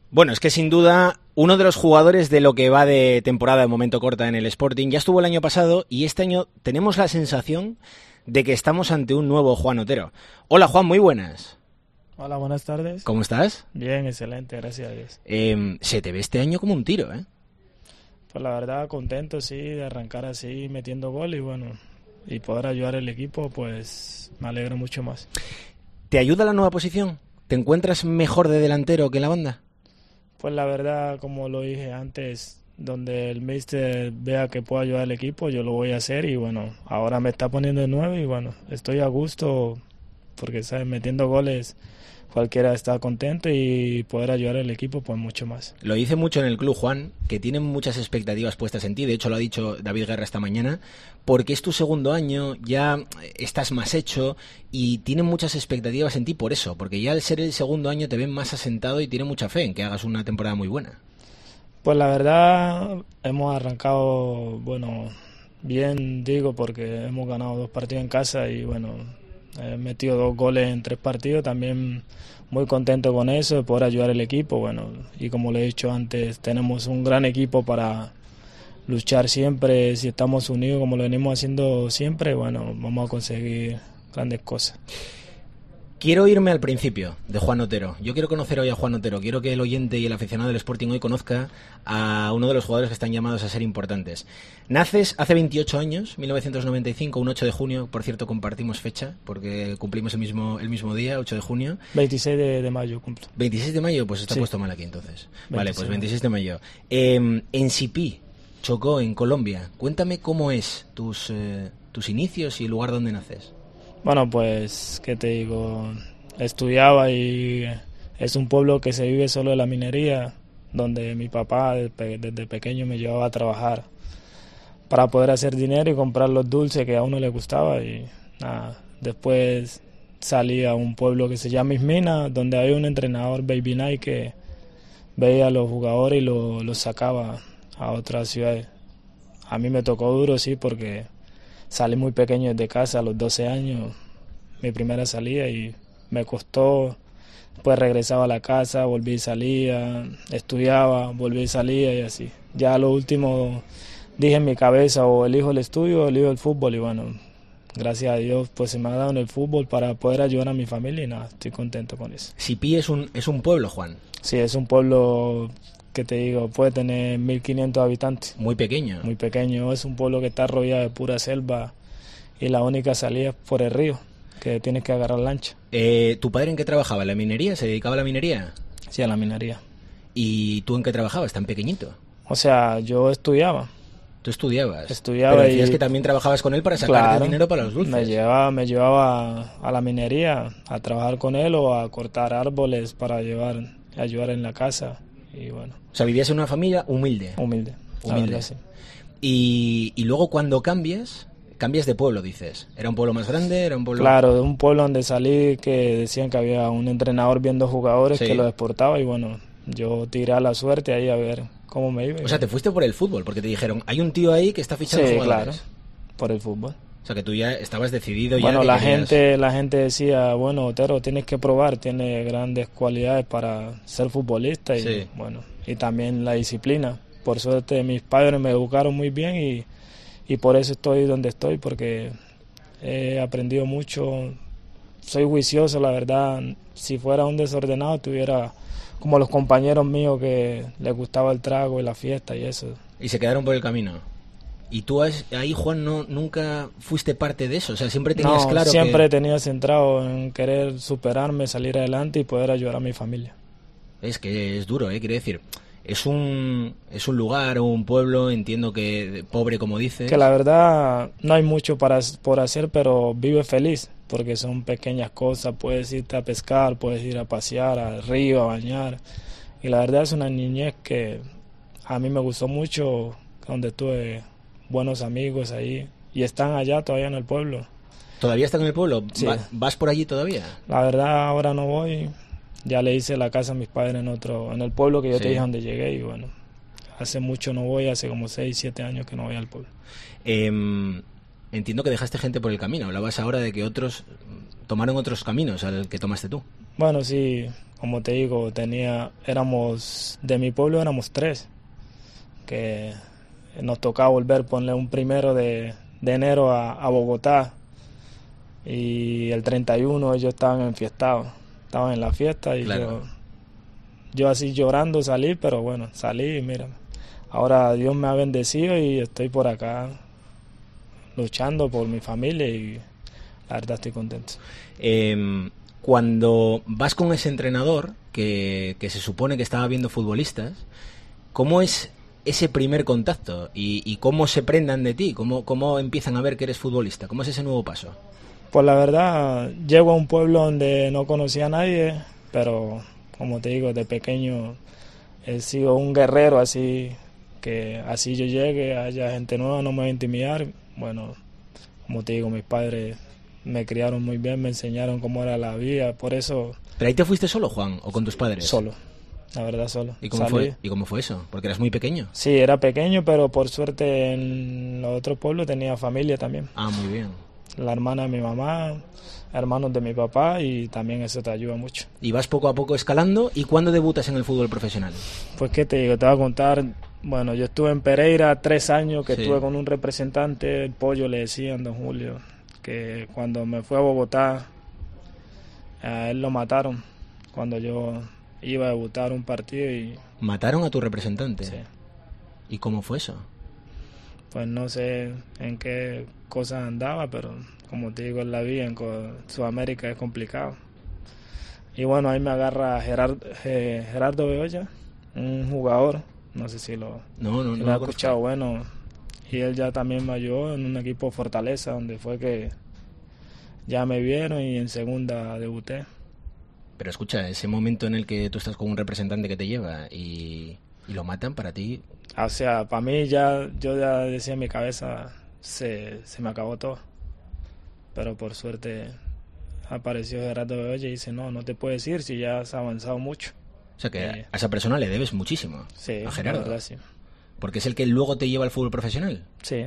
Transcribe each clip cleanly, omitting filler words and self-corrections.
Bueno, es que sin duda uno de los jugadores de lo que va de temporada de momento corta en el Sporting ya estuvo el año pasado y este año tenemos la sensación de que estamos ante un nuevo Juan Otero. Hola Juan, muy buenas. Hola, buenas tardes. ¿Cómo estás? Bien, excelente, gracias a Dios. Se te ve este año como un tiro, ¿eh? Pues la verdad contento, sí, de arrancar así metiendo gol y bueno, y poder ayudar al equipo, pues me alegra mucho más. ¿Te ayuda la nueva posición? ¿Te encuentras mejor de delantero que en la banda? Pues la verdad, como lo dije antes, donde el míster vea que puedo ayudar al equipo, yo lo voy a hacer y bueno, ahora me está poniendo de 9 y bueno, estoy a gusto porque, ¿sabes? Metiendo goles cualquiera está contento y poder ayudar al equipo, pues mucho más. Lo dice mucho en el club, Juan, que tienen muchas expectativas puestas en ti. De hecho, lo ha dicho David Guerra esta mañana, porque es tu segundo año, ya estás más hecho y tienen muchas expectativas en ti por eso, porque ya al ser el segundo año te ven más asentado y tienen mucha fe en que hagas una temporada muy buena. Pues la verdad, hemos arrancado, bueno, bien digo, porque hemos ganado 2 partidos en casa y bueno, he metido 2 goles en 3 partidos, también muy contento con eso, de poder ayudar al equipo, bueno, y como le he dicho antes, tenemos un gran equipo para luchar siempre, si estamos unidos como lo venimos haciendo siempre, bueno, vamos a conseguir grandes cosas. Quiero irme al principio de Juan Otero. Yo quiero conocer hoy a Juan Otero. Quiero que el oyente y el aficionado del Sporting hoy conozca a uno de los jugadores que están llamados a ser importantes. Naces hace 28 años, 1995, un 8 de junio. Por cierto, compartimos fecha porque cumplimos el mismo día, 8 de junio. 26 de mayo cumplo. 26 de mayo, pues está Sí. puesto mal aquí entonces. 26. Vale, pues 26 de mayo. En Sipí, Chocó, en Colombia. Cuéntame cómo es tus inicios y el lugar donde naces. Bueno, pues, ¿qué te digo? Estudiaba y es un pueblo que se vive solo de la minería, donde mi papá desde pequeño me llevaba a trabajar para poder hacer dinero y comprar los dulces que a uno le gustaba y nada. Después salí a un pueblo que se llama Ismina, donde hay un entrenador, Baby Night, que veía a los jugadores y los sacaba a otras ciudades. A mí me tocó duro, sí, porque salí muy pequeño de casa a los 12 años, mi primera salida y me costó, pues regresaba a la casa, volví y salía, estudiaba, volví y salía y así. Ya a lo último dije en mi cabeza o elijo el estudio o elijo el fútbol y bueno, gracias a Dios pues se me ha dado en el fútbol para poder ayudar a mi familia y nada, estoy contento con eso. Sipí es un pueblo, Juan. Sí, es un pueblo que te digo, puede tener 1500 habitantes. Muy pequeño. Muy pequeño, es un pueblo que está rodeado de pura selva y la única salida es por el río, que tienes que agarrar lancha. ¿Tu padre en qué trabajaba? ¿En la minería? ¿Se dedicaba a la minería? Sí, a la minería. ¿Y tú en qué trabajabas tan pequeñito? O sea, yo estudiaba. ¿Tú estudiabas? Estudiaba Pero decías y que también trabajabas con él para sacarte claro, dinero para los dulces. me llevaba a la minería a trabajar con él o a cortar árboles para ayudar en la casa y bueno. O sea, vivías en una familia humilde. Humilde. La verdad, sí. Y luego cuando cambias de pueblo, dices. ¿Era un pueblo más grande? ¿Era un pueblo...? Claro, de un pueblo donde salí que decían que había un entrenador viendo jugadores Sí. que los exportaba y bueno, yo tiré a la suerte ahí a ver cómo me iba. O sea, te fuiste por el fútbol, porque te dijeron, hay un tío ahí que está fichando Sí, jugadores. claro, por el fútbol. O sea, que tú ya estabas decidido. Bueno, ya la gente decía, bueno, Otero, tienes que probar, tiene grandes cualidades para ser futbolista y Sí. bueno, y también la disciplina. Por suerte mis padres me educaron muy bien y por eso estoy donde estoy, porque he aprendido mucho, soy juicioso, la verdad. Si fuera un desordenado tuviera como los compañeros míos que les gustaba el trago y la fiesta y eso. Y se quedaron por el camino. ¿Y tú ahí, Juan, nunca fuiste parte de eso? O sea, siempre tenías No, claro siempre que... tenía centrado en querer superarme, salir adelante y poder ayudar a mi familia. Es que es duro, quiero decir... Es un lugar o un pueblo, entiendo que pobre, como dices. Que la verdad no hay mucho por hacer, pero vive feliz, porque son pequeñas cosas. Puedes irte a pescar, puedes ir a pasear al río, a bañar. Y la verdad es una niñez que a mí me gustó mucho, donde tuve buenos amigos ahí. Y están allá todavía en el pueblo. ¿Todavía están en el pueblo? Sí. ¿Vas por allí todavía? La verdad ahora no voy. Ya le hice la casa a mis padres en el pueblo que yo Sí. te dije donde llegué y bueno, hace mucho no voy, hace como 6, 7 años que no voy al pueblo. Entiendo que dejaste gente por el camino. Hablabas ahora de que otros tomaron otros caminos al que tomaste tú. Bueno, sí, como te digo, de mi pueblo éramos 3, que nos tocaba volver, ponerle un 1 de enero a Bogotá, y el 31 ellos estaban enfiestados, estaban en la fiesta, y Claro. yo así llorando salí, pero bueno, salí y mira, ahora Dios me ha bendecido y estoy por acá luchando por mi familia y la verdad estoy contento. Cuando vas con ese entrenador que se supone que estaba viendo futbolistas, ¿cómo es ese primer contacto? ¿Y cómo se prendan de ti? ¿Cómo empiezan a ver que eres futbolista? ¿Cómo es ese nuevo paso? Pues la verdad, llego a un pueblo donde no conocía a nadie, pero como te digo, de pequeño he sido un guerrero, así que así yo llegue, haya gente nueva, no me va a intimidar. Bueno, como te digo, mis padres me criaron muy bien, me enseñaron cómo era la vida, por eso... ¿Pero ahí te fuiste solo, Juan, o con tus padres? Solo, la verdad solo. ¿Y cómo fue eso? Porque eras muy pequeño. Sí, era pequeño, pero por suerte en los otros pueblos tenía familia también. Ah, muy bien. La hermana de mi mamá, hermanos de mi papá, y también eso te ayuda mucho. Y vas poco a poco escalando. ¿Y cuándo debutas en el fútbol profesional? Pues qué te digo, te voy a contar. Bueno, yo estuve en Pereira 3 años, que Sí. estuve con un representante, el Pollo le decían, don Julio, que cuando me fui a Bogotá, a él lo mataron cuando yo iba a debutar un partido y ¿Mataron a tu representante? sí, ¿Y cómo fue eso? pues no sé en qué cosas andaba, pero como te digo, en la vida en Sudamérica es complicado. Y bueno, ahí me agarra Gerardo Bedoya, un jugador, no sé si lo No lo lo he conozco. escuchado, bueno, y él ya también me ayudó en un equipo Fortaleza, donde fue que ya me vieron y en segunda debuté. Pero escucha, ese momento en el que tú estás con un representante que te lleva y lo matan, para ti... O sea, para mí yo ya decía en mi cabeza, se me acabó todo. Pero por suerte apareció Gerardo Bedoya y dice, no te puedes ir si ya has avanzado mucho. O sea que a esa persona le debes muchísimo, Sí, a Gerardo. la verdad sí. Porque es el que luego te lleva al fútbol profesional. Sí,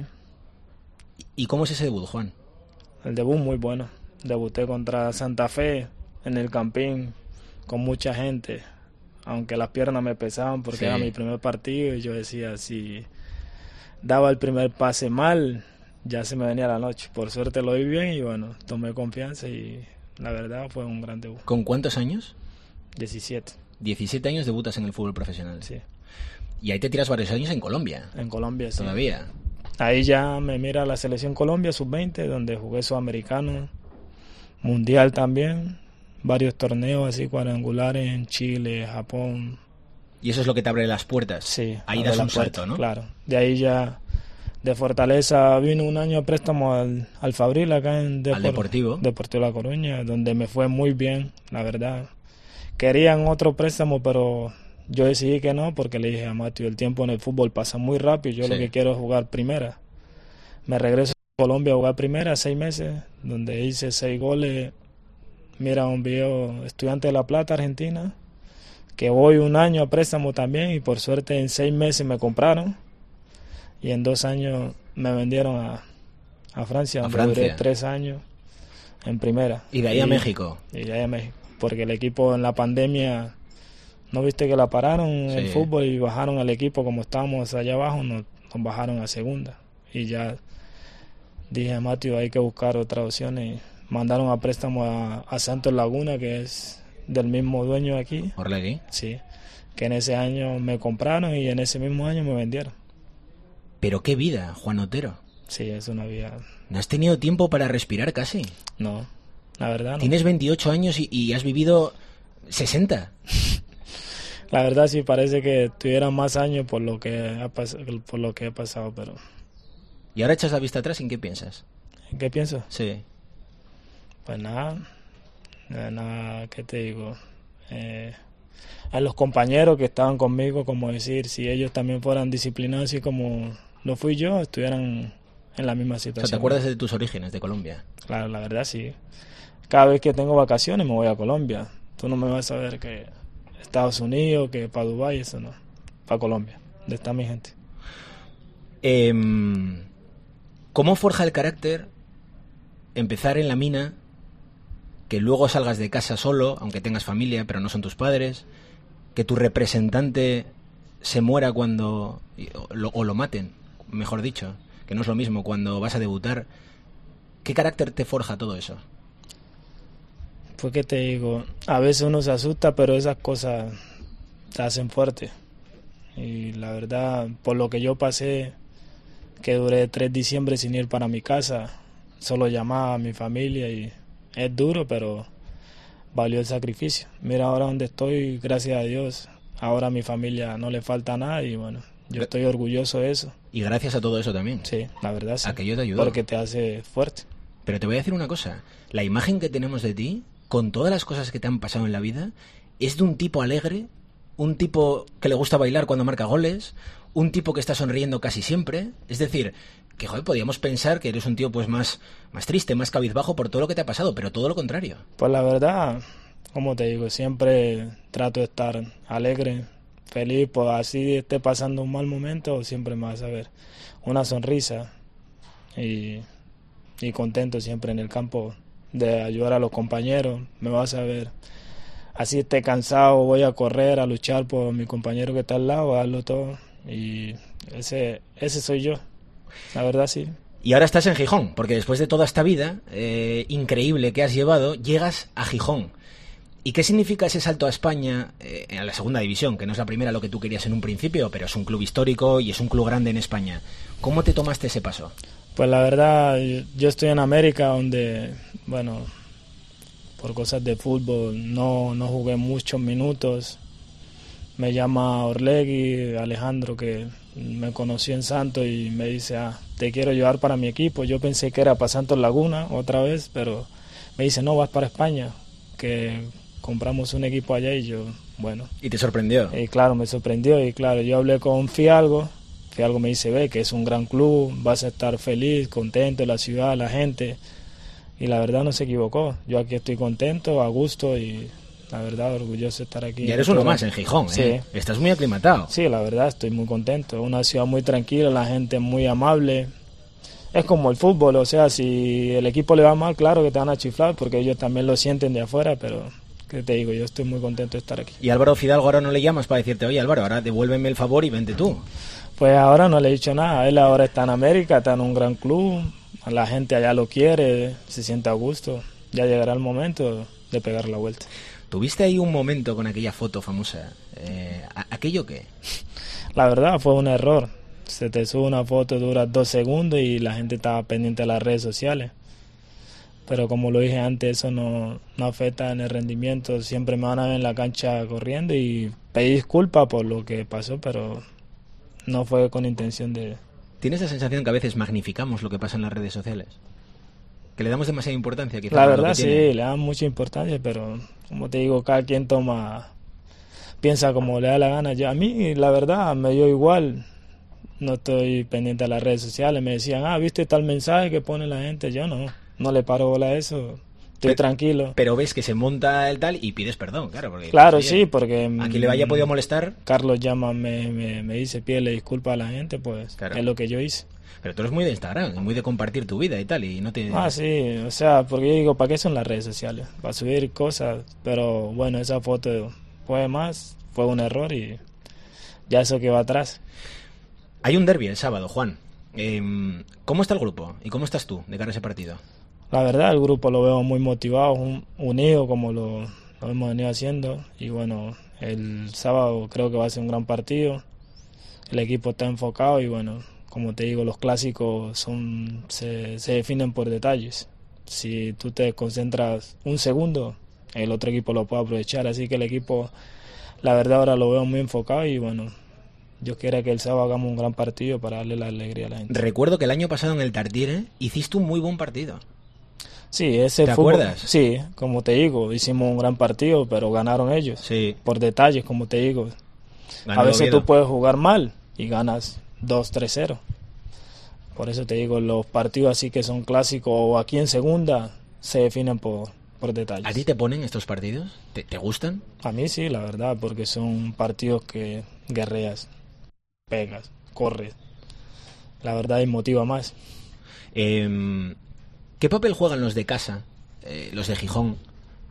¿Y cómo es ese debut, Juan? el debut muy bueno. Debuté contra Santa Fe en el Campín con mucha gente, aunque las piernas me pesaban porque Sí. era mi primer partido y yo decía, si daba el primer pase mal, ya se me venía la noche. Por suerte lo vi bien y bueno, tomé confianza y la verdad fue un gran debut. ¿Con cuántos años? 17, 17 años debutas en el fútbol profesional. sí. Y ahí te tiras varios años en Colombia. En Colombia, sí. Todavía. Ahí ya me mira la selección Colombia sub-20, donde jugué sudamericano, mundial también, varios torneos así cuadrangulares en Chile, Japón. Y eso es lo que te abre las puertas. Sí. Ahí abre das la un puerta, salto, ¿no? Claro. De ahí ya, de Fortaleza, vino un año a préstamo al Fabril, acá en Al Deportivo. Deportivo La Coruña, donde me fue muy bien, la verdad. Querían otro préstamo, pero yo decidí que no, porque le dije a Mateo, el tiempo en el fútbol pasa muy rápido, yo Sí. lo que quiero es jugar primera. Me regreso a Colombia a jugar primera, 6 meses, donde hice 6 goles. Mira un video, Estudiante de La Plata, Argentina, que voy un año a préstamo también y por suerte en 6 meses me compraron y en 2 años me vendieron a Francia, donde Francia. duré 3 años en primera. Y de ahí a México. Y de ahí a México, porque el equipo en la pandemia, ¿no viste que la pararon el Sí. fútbol y bajaron al equipo como estábamos allá abajo? Nos bajaron a segunda y ya dije a Mateo, hay que buscar otras opciones. Mandaron a préstamo a Santos Laguna, que es del mismo dueño aquí, Orlegui. sí, que en ese año me compraron y en ese mismo año me vendieron. Pero qué vida, Juan Otero. Sí, eso no había... No has tenido tiempo para respirar casi. No, la verdad no. Tienes 28 años y has vivido 60. La verdad sí parece que tuviera más años por lo que he pasado, pero... Y ahora echas la vista atrás, ¿en qué piensas? ¿En qué pienso? Sí. Pues nada, ¿qué te digo? A los compañeros que estaban conmigo, como decir, si ellos también fueran disciplinados así como lo fui yo, estuvieran en la misma O sea, situación. ¿te acuerdas de tus orígenes de Colombia? Claro, la verdad sí. Cada vez que tengo vacaciones me voy a Colombia. Tú no me vas a ver que Estados Unidos, que para Dubái, eso no. Para Colombia, donde está mi gente. ¿Cómo forja el carácter empezar en la mina que luego salgas de casa solo, aunque tengas familia, pero no son tus padres, que tu representante se muera cuando... o lo maten, mejor dicho, que no es lo mismo cuando vas a debutar. ¿Qué carácter te forja todo eso? Pues qué te digo, a veces uno se asusta, pero esas cosas te hacen fuerte. Y la verdad, por lo que yo pasé, que duré 3 diciembre sin ir para mi casa, solo llamaba a mi familia y es duro, pero valió el sacrificio. Mira ahora donde estoy, gracias a Dios, ahora a mi familia no le falta nada y bueno, yo estoy orgulloso de eso. Y gracias a todo eso también. Sí, la verdad sí. Aquello te ayudó. Porque te hace fuerte. Pero te voy a decir una cosa, la imagen que tenemos de ti, con todas las cosas que te han pasado en la vida, es de un tipo alegre, un tipo que le gusta bailar cuando marca goles, un tipo que está sonriendo casi siempre. Es decir, que joder, podíamos pensar que eres un tío pues más triste, más cabizbajo por todo lo que te ha pasado, pero todo lo contrario. Pues la verdad, como te digo, siempre trato de estar alegre, feliz, pues así esté pasando un mal momento, siempre me vas a ver una sonrisa y contento siempre en el campo de ayudar a los compañeros. Me vas a ver así esté cansado, voy a correr, a luchar por mi compañero que está al lado, a darlo todo y ese soy yo, la verdad sí. Y ahora estás en Gijón, porque después de toda esta vida increíble que has llevado, llegas a Gijón. ¿Y qué significa ese salto a España en la segunda división? Que no es la primera lo que tú querías en un principio, pero es un club histórico y es un club grande en España. ¿Cómo te tomaste ese paso? Pues la verdad, yo estoy en América donde, bueno, por cosas de fútbol no jugué muchos minutos. Me llama Orlegui, Alejandro, que me conoció en Santos y me dice, te quiero llevar para mi equipo. Yo pensé que era para Santos Laguna otra vez, pero me dice, no, vas para España, que compramos un equipo allá y yo, bueno. ¿Y te sorprendió? Y claro, me sorprendió y claro, yo hablé con Fialgo me dice, ve, que es un gran club, vas a estar feliz, contento, la ciudad, la gente. Y la verdad no se equivocó. Yo aquí estoy contento, a gusto y la verdad orgulloso de estar aquí. Y eres uno más en Gijón, sí. ¿eh? Estás muy aclimatado. Sí, la verdad estoy muy contento. Es una ciudad muy tranquila, la gente muy amable. Es como el fútbol, o sea, si el equipo le va mal, claro que te van a chiflar porque ellos también lo sienten de afuera, pero ¿qué te digo? Yo estoy muy contento de estar aquí. ¿Y Álvaro Fidalgo ahora no le llamas para decirte, oye Álvaro, ahora devuélveme el favor y vente tú? Pues ahora no le he dicho nada. Él ahora está en América, está en un gran club. La gente allá lo quiere, se siente a gusto. Ya llegará el momento de pegar la vuelta. ¿Tuviste ahí un momento con aquella foto famosa? ¿Aquello qué? La verdad fue un error. Se te sube una foto, dura 2 segundos y la gente estaba pendiente de las redes sociales. Pero como lo dije antes, eso no afecta en el rendimiento. Siempre me van a ver en la cancha corriendo y pedí disculpas por lo que pasó, pero no fue con intención de... ¿Tienes la sensación que a veces magnificamos lo que pasa en las redes sociales? ¿Que le damos demasiada importancia? Quizás, la verdad sí, le dan mucha importancia, pero como te digo, cada quien piensa como le da la gana. A mí, la verdad, me dio igual. No estoy pendiente de las redes sociales. Me decían, ¿viste tal mensaje que pone la gente? Yo no le paro bola a eso. Estoy tranquilo. Pero ves que se monta el tal y pides perdón, claro. Porque, claro, oye, sí, porque... a quien le haya podido molestar... Carlos llama, me dice, pídele disculpas a la gente, pues claro. Es lo que yo hice. Pero tú eres muy de Instagram, muy de compartir tu vida y tal, y no te... sí, o sea, porque yo digo, ¿para qué son las redes sociales? Para subir cosas, pero bueno, esa foto fue un error y ya eso que va atrás. Hay un derbi el sábado, Juan. ¿Cómo está el grupo y cómo estás tú de cara a ese partido? La verdad, el grupo lo veo muy motivado, unido como lo hemos venido haciendo. Y bueno, el sábado creo que va a ser un gran partido. El equipo está enfocado y bueno, como te digo, los clásicos se definen por detalles. Si tú te concentras un segundo, el otro equipo lo puede aprovechar. Así que el equipo, la verdad, ahora lo veo muy enfocado y bueno, yo quiero que el sábado hagamos un gran partido para darle la alegría a la gente. Recuerdo que el año pasado en el Tartiere hiciste un muy buen partido. Sí, ese ¿Te fútbol, acuerdas? Sí, como te digo, hicimos un gran partido, pero ganaron ellos. Sí. Por detalles, como te digo. Ganó a veces Oviedo. Tú puedes jugar mal y ganas 2-3-0. Por eso te digo, los partidos así que son clásicos o aquí en segunda se definen por detalles. ¿A ti te ponen estos partidos? ¿Te gustan? A mí sí, la verdad, porque son partidos que guerreas, pegas, corres. La verdad, y motiva más. ¿Qué papel juegan los de casa, los de Gijón,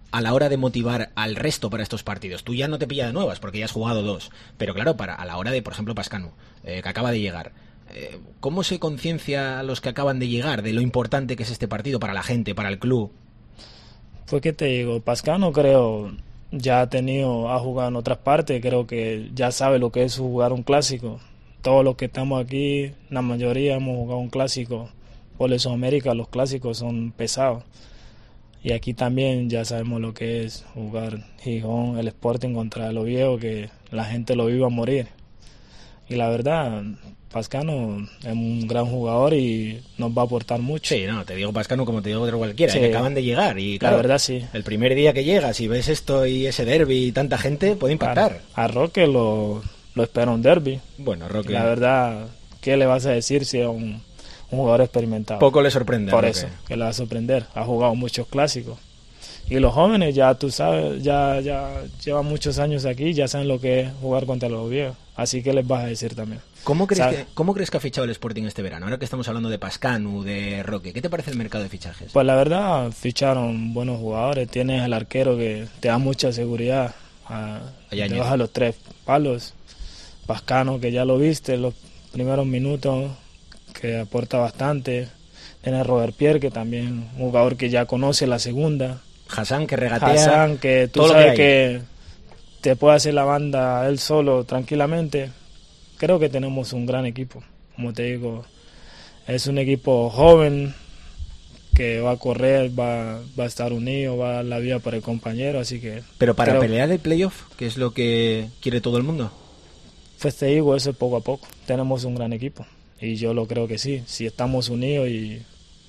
a la hora de motivar al resto para estos partidos? Tú ya no te pilla de nuevas porque ya has jugado 2, pero claro, a la hora de, por ejemplo, Pascanu, que acaba de llegar, ¿cómo se conciencia a los que acaban de llegar de lo importante que es este partido para la gente, para el club? Pues qué te digo, Pascano creo ya ha jugado en otras partes, creo que ya sabe lo que es jugar un clásico. Todos los que estamos aquí, la mayoría hemos jugado un clásico. Por eso en América los clásicos son pesados. Y aquí también ya sabemos lo que es jugar Gijón, el Sporting contra el Oviedo, que la gente lo vive a morir. Y la verdad, Pascano es un gran jugador y nos va a aportar mucho. Sí, no, te digo Pascano como te digo otro cualquiera, sí, que acaban de llegar. Y claro, la verdad sí. El primer día que llegas y ves esto y ese derbi y tanta gente, puede impactar. A Roque lo espera un derbi. Bueno, Roque. La verdad, ¿qué le vas a decir si es un jugador experimentado? Poco le sorprende. Por eso, que le va a sorprender. Ha jugado muchos clásicos. Y los jóvenes, ya tú sabes, ya llevan muchos años aquí, ya saben lo que es jugar contra los viejos. Así que les vas a decir también. ¿Cómo crees que ha fichado el Sporting este verano? Ahora que estamos hablando de Pascanu, de Roque, ¿qué te parece el mercado de fichajes? Pues la verdad, ficharon buenos jugadores. Tienes al arquero que te da mucha seguridad. Te baja los 3 palos. Pascano, que ya lo viste en los primeros minutos, que aporta bastante. Tienes a Robert Pierre, que también un jugador que ya conoce la segunda. Hassan, que regatea. Hassan, que tú todo sabes que te puede hacer la banda él solo tranquilamente. Creo que tenemos un gran equipo. Como te digo, es un equipo joven que va a correr, va a estar unido, va a dar la vida para el compañero, así que... Pero para pelear el playoff, ¿qué es lo que quiere todo el mundo? Pues te digo, eso es poco a poco. Tenemos un gran equipo y yo lo creo que sí. Si estamos unidos y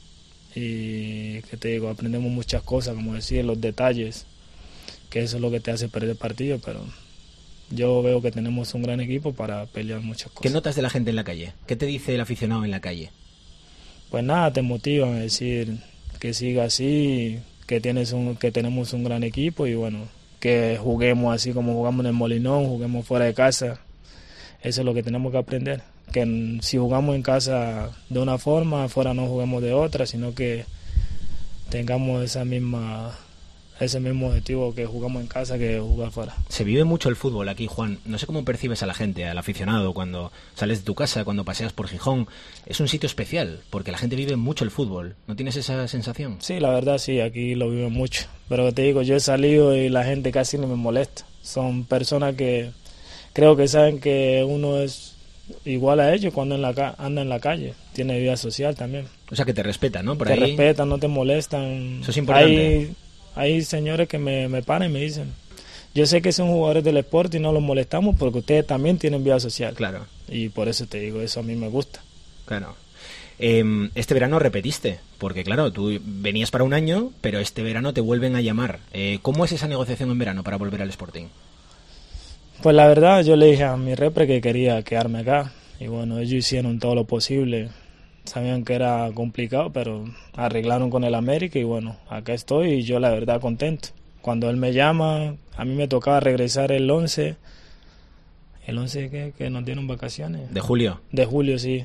que te digo, aprendemos muchas cosas, como decir, los detalles, que eso es lo que te hace perder el partido, pero yo veo que tenemos un gran equipo para pelear muchas cosas. ¿Qué notas de la gente en la calle? ¿Qué te dice el aficionado en la calle? Pues nada, te motivan a decir que siga así, que tenemos un gran equipo y bueno, que juguemos así como jugamos en el Molinón, juguemos fuera de casa. Eso es lo que tenemos que aprender. Que si jugamos en casa de una forma, afuera no juguemos de otra, sino que tengamos ese mismo objetivo que jugamos en casa que jugar fuera. Se vive mucho el fútbol aquí, Juan. No sé cómo percibes a la gente, al aficionado, cuando sales de tu casa, cuando paseas por Gijón. Es un sitio especial, porque la gente vive mucho el fútbol. ¿No tienes esa sensación? Sí, la verdad sí, aquí lo viven mucho. Pero te digo, yo he salido y la gente casi no me molesta. Son personas que creo que saben que uno es igual a ellos cuando anda en la calle. Tiene vida social también. O sea, que te respetan, ¿no? Te respetan, no te molestan. Eso es importante. Hay señores que me paran y me dicen, yo sé que son jugadores del Sporting y no los molestamos porque ustedes también tienen vida social. Claro. Y por eso te digo, eso a mí me gusta. Claro. Este verano repetiste, porque claro, tú venías para un año, pero este verano te vuelven a llamar. ¿Cómo es esa negociación en verano para volver al Sporting? Pues la verdad, yo le dije a mi repre que quería quedarme acá. Y bueno, ellos hicieron todo lo posible. Sabían que era complicado, pero arreglaron con el América y bueno, acá estoy y yo la verdad contento. Cuando él me llama, a mí me tocaba regresar el 11. ¿El 11 que nos dieron vacaciones? ¿De julio? De julio, sí.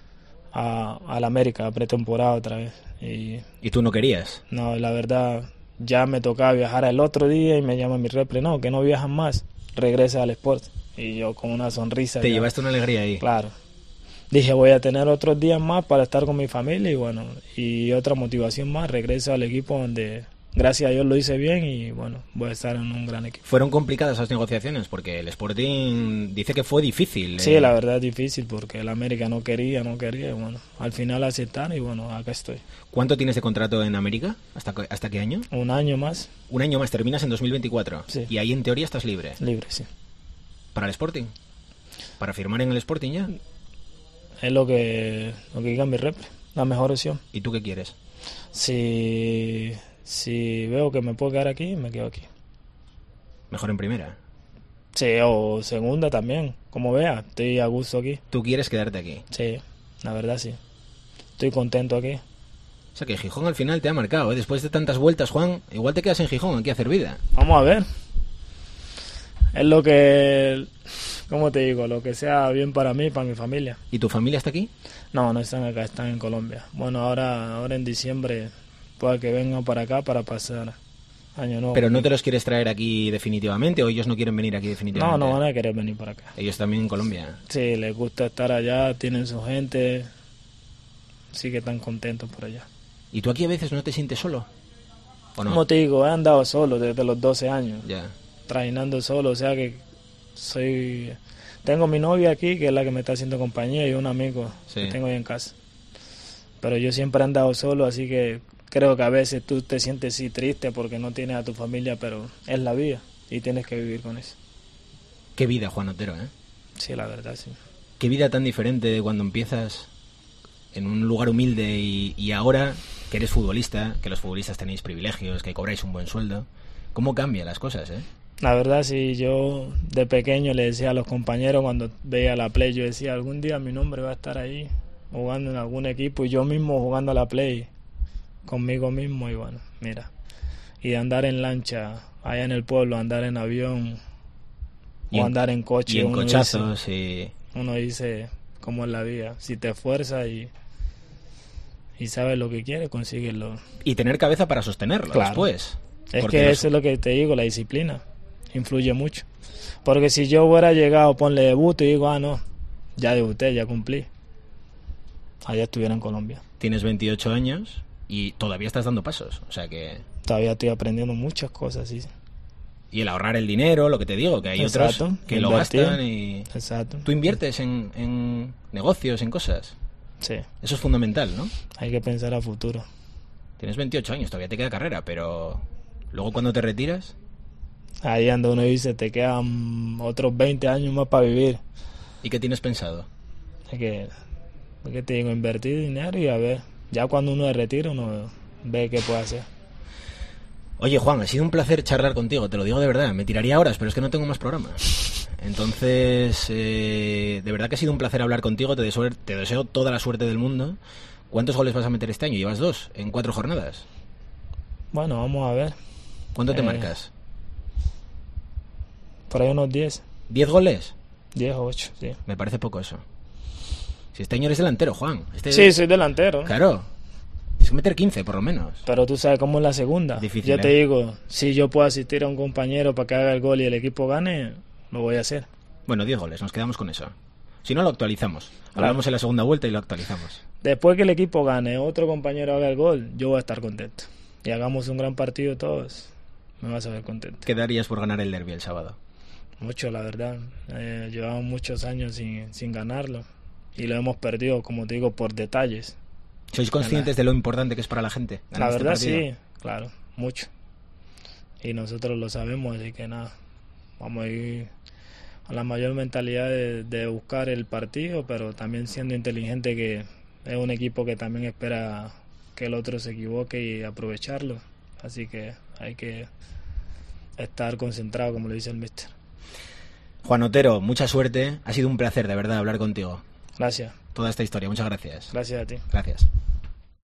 Al América, a pretemporada otra vez. ¿Y tú no querías? No, la verdad, ya me tocaba viajar el otro día y me llama mi repre, no, que no viajan más, regresa al Sport. Y yo con una sonrisa. ¿Te llevaste una alegría ahí? Claro. Dije, voy a tener otros días más para estar con mi familia y bueno, y otra motivación más, regreso al equipo donde gracias a Dios lo hice bien y bueno, voy a estar en un gran equipo. ¿Fueron complicadas esas negociaciones? Porque el Sporting dice que fue difícil. Sí, la verdad es difícil porque el América no quería y bueno, al final aceptaron y bueno, acá estoy. ¿Cuánto tienes de contrato en América? ¿Hasta qué año? Un año más. Un año más, terminas en 2024. Sí. Y ahí en teoría estás libre. Libre, sí. ¿Para el Sporting? ¿Para firmar en el Sporting ya? Es lo que diga mi repre, la mejor opción. ¿Y tú qué quieres? Si veo que me puedo quedar aquí, me quedo aquí. ¿Mejor en primera? Sí, o segunda también, como vea, estoy a gusto aquí. ¿Tú quieres quedarte aquí? Sí, la verdad sí. Estoy contento aquí. O sea que Gijón al final te ha marcado, ¿eh? Después de tantas vueltas, Juan, igual te quedas en Gijón aquí a hacer vida. Vamos a ver. Es lo que, ¿cómo te digo? Lo que sea bien para mí y para mi familia. ¿Y tu familia está aquí? No están acá, están en Colombia. Bueno, ahora en diciembre pueda que vengan para acá para pasar Año nuevo. ¿Pero no te los quieres traer aquí definitivamente o ellos no quieren venir aquí definitivamente? No van a querer venir para acá. Ellos también en Colombia. Sí, les gusta estar allá, tienen su gente, sí que están contentos por allá. ¿Y tú aquí a veces no te sientes solo? ¿O no? Como te digo, he andado solo desde los 12 años, Ya. trabajando solo, o sea que tengo mi novia aquí, que es la que me está haciendo compañía, y un amigo Sí. que tengo ahí en casa. Pero yo siempre he andado solo, así que creo que a veces tú te sientes sí triste porque no tienes a tu familia, pero es la vida y tienes que vivir con eso. Qué vida, Juan Otero, ¿eh? Sí, la verdad, sí. Qué vida tan diferente de cuando empiezas en un lugar humilde y ahora que eres futbolista, que los futbolistas tenéis privilegios, que cobráis un buen sueldo. ¿Cómo cambian las cosas, eh? La verdad, sí, yo de pequeño le decía a los compañeros cuando veía la Play, yo decía, algún día mi nombre va a estar ahí jugando en algún equipo y yo mismo jugando a la Play conmigo mismo y bueno, mira. Y de andar en lancha allá en el pueblo, andar en avión o andar en coche. Y en cochazos uno dice cómo es la vida. Si te esfuerzas y sabes lo que quieres, consíguelo. Y tener cabeza para sostenerlo después. Es que eso es lo que te digo, la disciplina influye mucho. Porque si yo hubiera llegado, ponle debuto y digo, no, ya debuté, ya cumplí, allá estuviera en Colombia. Tienes 28 años y todavía estás dando pasos, o sea que... Todavía estoy aprendiendo muchas cosas, sí. Y el ahorrar el dinero, lo que te digo, que hay Exacto, otros que invertir. lo gastan y... Exacto. ¿Tú inviertes en negocios, en cosas? Sí, Eso es fundamental, ¿no? hay que pensar a futuro. Tienes 28 años, todavía te queda carrera, pero luego cuando te retiras... Ahí anda uno dice, te quedan otros 20 años más para vivir. ¿Y qué tienes pensado? Es que te digo, invertir dinero y a ver, ya cuando uno se retira uno ve qué puede hacer. Oye, Juan, ha sido un placer charlar contigo, te lo digo de verdad. Me tiraría horas, pero es que no tengo más programas. Entonces, de verdad que ha sido un placer hablar contigo. Te deseo toda la suerte del mundo. ¿Cuántos goles vas a meter este año? Llevas 2 en 4 jornadas. Bueno, vamos a ver. ¿Cuánto te marcas? Por ahí unos 10. ¿10 goles? 10 o 8, sí. Me parece poco eso. Si este año eres delantero, Juan. Sí, soy delantero. Claro. Tienes que meter 15, por lo menos. Pero tú sabes cómo es la segunda. Difícil, yo te digo, si yo puedo asistir a un compañero para que haga el gol y el equipo gane, lo voy a hacer. Bueno, 10 goles, nos quedamos con eso. Si no, lo actualizamos. Hablamos en la segunda vuelta y lo actualizamos. Después que el equipo gane, otro compañero haga el gol, yo voy a estar contento. Y hagamos un gran partido todos, me vas a ver contento. ¿Qué darías por ganar el derbi el sábado? Mucho, la verdad. Llevamos muchos años sin ganarlo. Y lo hemos perdido, como te digo, por detalles. ¿Sois conscientes de lo importante que es para la gente? La verdad este sí, claro, mucho. Y nosotros lo sabemos, así que nada, vamos a ir a la mayor mentalidad de buscar el partido, pero también siendo inteligente, que es un equipo que también espera que el otro se equivoque y aprovecharlo. Así que hay que estar concentrado, como le dice el míster. Juan Otero, mucha suerte. Ha sido un placer, de verdad, hablar contigo. Gracias. Toda esta historia. Muchas gracias. Gracias a ti. Gracias.